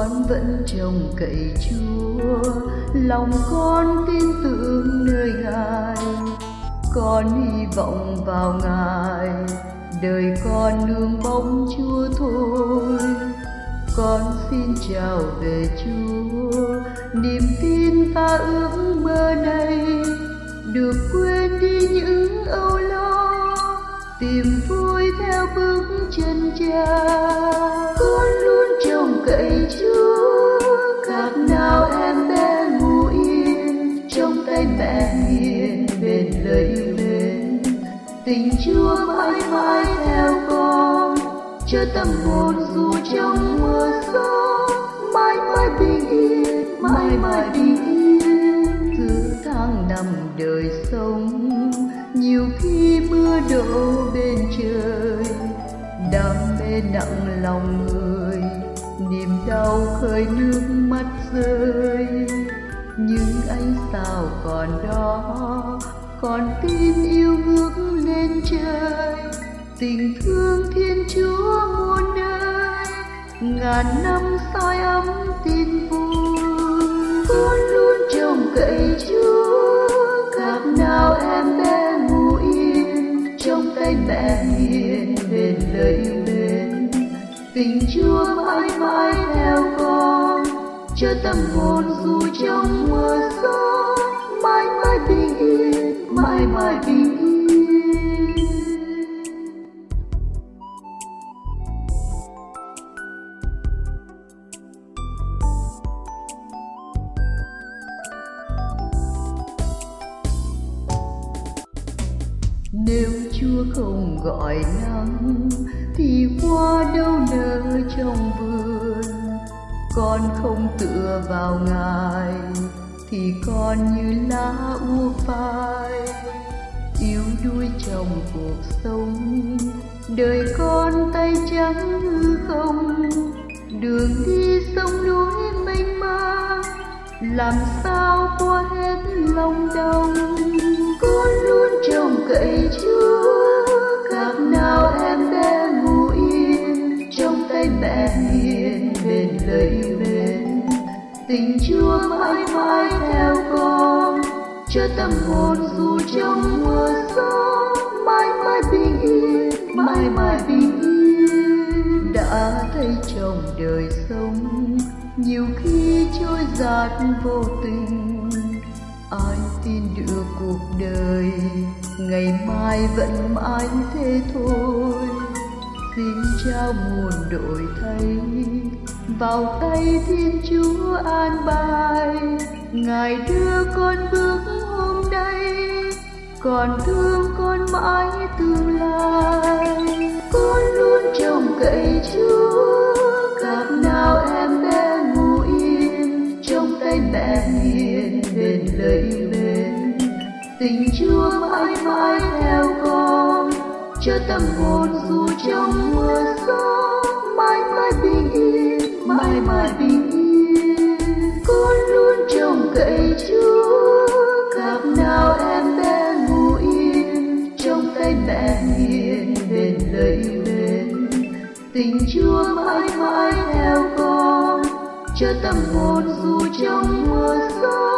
con vẫn trông cậy Chúa, lòng con tin tưởng nơi Ngài, con hy vọng vào Ngài, đời con nương bóng Chúa thôi. Con xin chào về Chúa, niềm tin và ước mơ này, được quên đi những âu lo, tìm vui theo bước chân Cha. Con luôn trông cậy Chúa, khác nào em bé ngủ yên trong tay mẹ hiền bên lời yêu mến. Tình Chúa mãi mãi theo con, cho tâm hồn dù trong mưa gió, mãi mãi bình yên, mãi mãi bình yên. Giữa tháng năm đời sống, nhiều khi mưa đổ bên trời, đam mê nặng lòng người, niềm đau khơi nước mắt rơi. Nhưng ánh sao còn đó, còn tin yêu ngước lên trời, tình thương Thiên Chúa muôn đời, ngàn năm soi ấm tin vui. Con luôn trông cậy Chúa, khác nào em bé ngủ yên trong tay mẹ hiền bên lời yêu mến. Tình Chúa mãi mãi theo con, cho tâm hồn dù trong mưa gió, mãi mãi bình yên, mãi mãi bình yên. Nếu Chúa không gọi nắng, thì hoa đâu nở trong vườn. Con không tựa vào Ngài, thì con như lá úa phai, yếu đuối trong cuộc sống. Đời con tay trắng hư không, đường đi sông núi mênh mang, làm sao qua hết lòng đông. Con luôn trông cậy Chúa, khác nào em bé ngủ yên trong tay mẹ hiền bên lời yêu mến. Tình Chúa mãi mãi theo con, cho tâm hồn dù trong mưa gió, mãi mãi bình yên, mãi mãi bình yên. Đã thấy trong đời sống, nhiều khi trôi dạt vô tình, ai tin được cuộc đời ngày mai vẫn mãi thế thôi. Xin trao muôn đổi thay, vào tay Thiên Chúa an bài, Ngài đưa con bước hôm nay, còn thương con mãi tương lai. Con luôn trông cậy Chúa, khác nào em bé ngủ yên trong tay mẹ hiền bên lời yêu mến. Tình Chúa mãi mãi theo con, cho tâm hồn dù trong mưa gió, mãi mãi bình yên, mãi mãi bình yên. Con luôn trông cậy Chúa, khác nào em bé ngủ yên trong tay mẹ hiền bên lời yêu mến. Tình Chúa mãi mãi theo con, cho tâm hồn dù trong mưa gió,